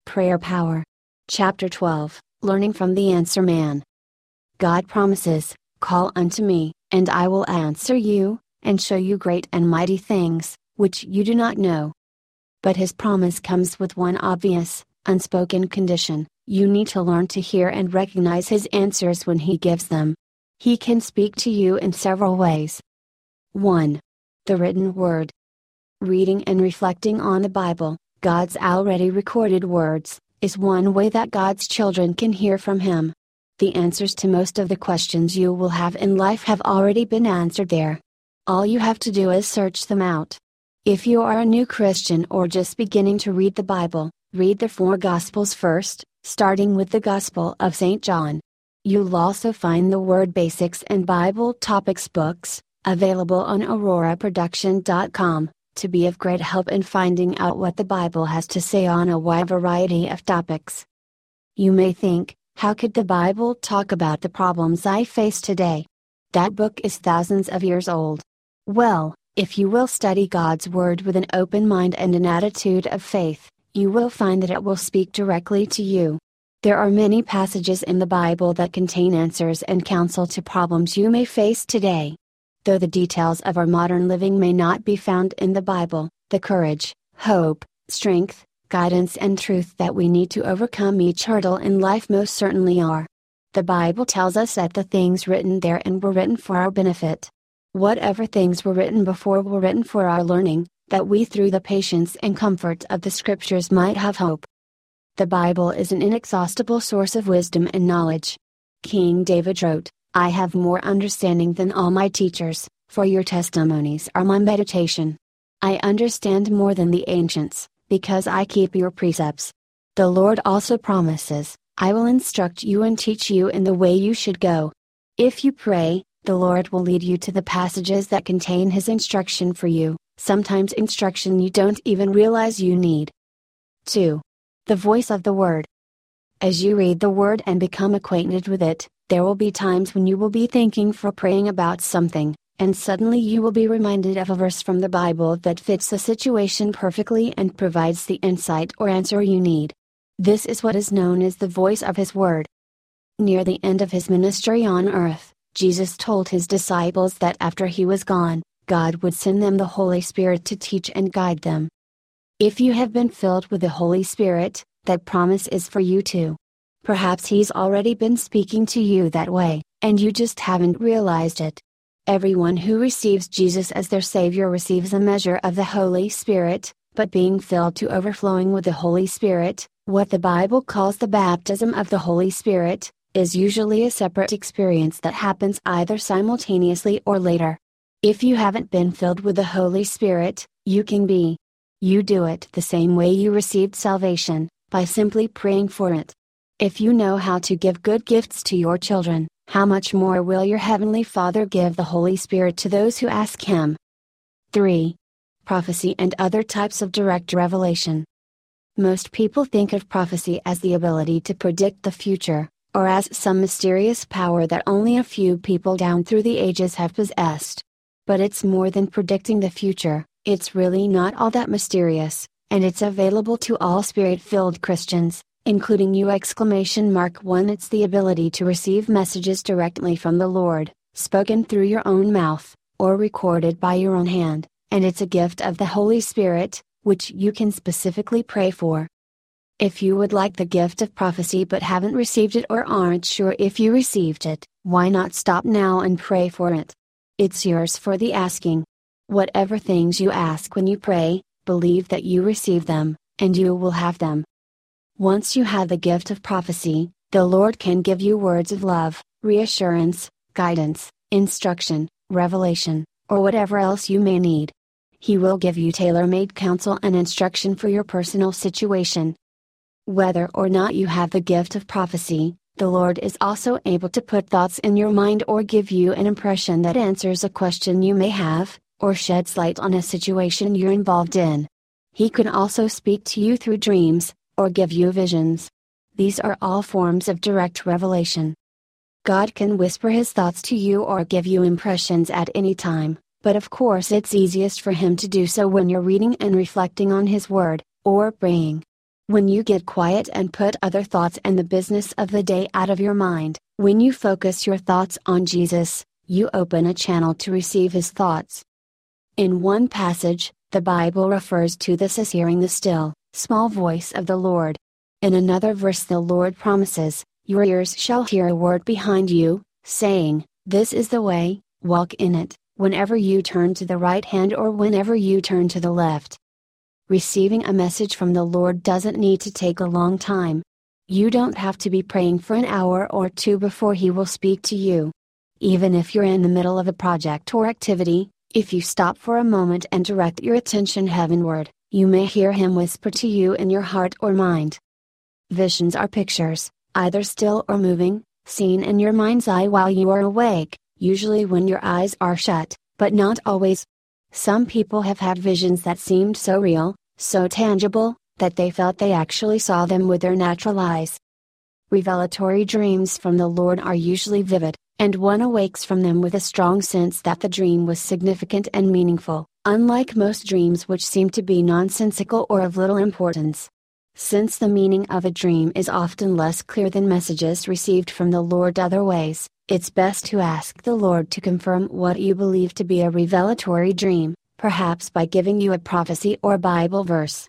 Prayer Power. Chapter 12, Learning from the Answer Man. God promises, "Call unto me, and I will answer you, and show you great and mighty things, which you do not know." But His promise comes with one obvious, unspoken condition: you need to learn to hear and recognize His answers when He gives them. He can speak to you in several ways. 1. The written word. Reading and reflecting on the Bible, God's already recorded words, is one way that God's children can hear from Him. The answers to most of the questions you will have in life have already been answered there. All you have to do is search them out. If you are a new Christian or just beginning to read the Bible, read the 4 Gospels first, starting with the Gospel of St. John. You'll also find the Word Basics and Bible Topics books, available on auroraproduction.com, to be of great help in finding out what the Bible has to say on a wide variety of topics. You may think, how could the Bible talk about the problems I face today? That book is thousands of years old. Well, if you will study God's Word with an open mind and an attitude of faith, you will find that it will speak directly to you. There are many passages in the Bible that contain answers and counsel to problems you may face today. Though the details of our modern living may not be found in the Bible, the courage, hope, strength, guidance and truth that we need to overcome each hurdle in life most certainly are. The Bible tells us that the things written therein were written for our benefit. Whatever things were written before were written for our learning, that we through the patience and comfort of the Scriptures might have hope. The Bible is an inexhaustible source of wisdom and knowledge. King David wrote, "I have more understanding than all my teachers, for your testimonies are my meditation. I understand more than the ancients, because I keep your precepts." The Lord also promises, "I will instruct you and teach you in the way you should go." If you pray, the Lord will lead you to the passages that contain His instruction for you, sometimes instruction you don't even realize you need. 2. The voice of the Word. As you read the Word and become acquainted with it, there will be times when you will be thinking for praying about something, and suddenly you will be reminded of a verse from the Bible that fits the situation perfectly and provides the insight or answer you need. This is what is known as the voice of His Word. Near the end of His ministry on earth, Jesus told His disciples that after He was gone, God would send them the Holy Spirit to teach and guide them. If you have been filled with the Holy Spirit, that promise is for you too. Perhaps He's already been speaking to you that way, and you just haven't realized it. Everyone who receives Jesus as their Savior receives a measure of the Holy Spirit, but being filled to overflowing with the Holy Spirit, what the Bible calls the baptism of the Holy Spirit, is usually a separate experience that happens either simultaneously or later. If you haven't been filled with the Holy Spirit, you can be. You do it the same way you received salvation, by simply praying for it. If you know how to give good gifts to your children, how much more will your Heavenly Father give the Holy Spirit to those who ask Him? 3. Prophecy and other types of direct revelation. Most people think of prophecy as the ability to predict the future, or as some mysterious power that only a few people down through the ages have possessed. But it's more than predicting the future, it's really not all that mysterious, and it's available to all Spirit-filled Christians, including you! 1. It's the ability to receive messages directly from the Lord, spoken through your own mouth, or recorded by your own hand, and it's a gift of the Holy Spirit, which you can specifically pray for. If you would like the gift of prophecy but haven't received it or aren't sure if you received it, why not stop now and pray for it? It's yours for the asking. Whatever things you ask when you pray, believe that you receive them, and you will have them. Once you have the gift of prophecy, the Lord can give you words of love, reassurance, guidance, instruction, revelation, or whatever else you may need. He will give you tailor-made counsel and instruction for your personal situation. Whether or not you have the gift of prophecy, the Lord is also able to put thoughts in your mind or give you an impression that answers a question you may have, or sheds light on a situation you're involved in. He can also speak to you through dreams, or give you visions. These are all forms of direct revelation. God can whisper His thoughts to you or give you impressions at any time, but of course it's easiest for Him to do so when you're reading and reflecting on His Word, or praying. When you get quiet and put other thoughts and the business of the day out of your mind, when you focus your thoughts on Jesus, you open a channel to receive His thoughts. In one passage, the Bible refers to this as hearing the still, small voice of the Lord. In another verse the Lord promises, "Your ears shall hear a word behind you, saying, This is the way, walk in it," whenever you turn to the right hand or whenever you turn to the left. Receiving a message from the Lord doesn't need to take a long time. You don't have to be praying for an hour or two before He will speak to you. Even if you're in the middle of a project or activity, if you stop for a moment and direct your attention heavenward, you may hear Him whisper to you in your heart or mind. Visions are pictures, either still or moving, seen in your mind's eye while you are awake, usually when your eyes are shut, but not always. Some people have had visions that seemed so real, so tangible, that they felt they actually saw them with their natural eyes. Revelatory dreams from the Lord are usually vivid, and one awakes from them with a strong sense that the dream was significant and meaningful, unlike most dreams which seem to be nonsensical or of little importance. Since the meaning of a dream is often less clear than messages received from the Lord other ways, it's best to ask the Lord to confirm what you believe to be a revelatory dream, perhaps by giving you a prophecy or Bible verse.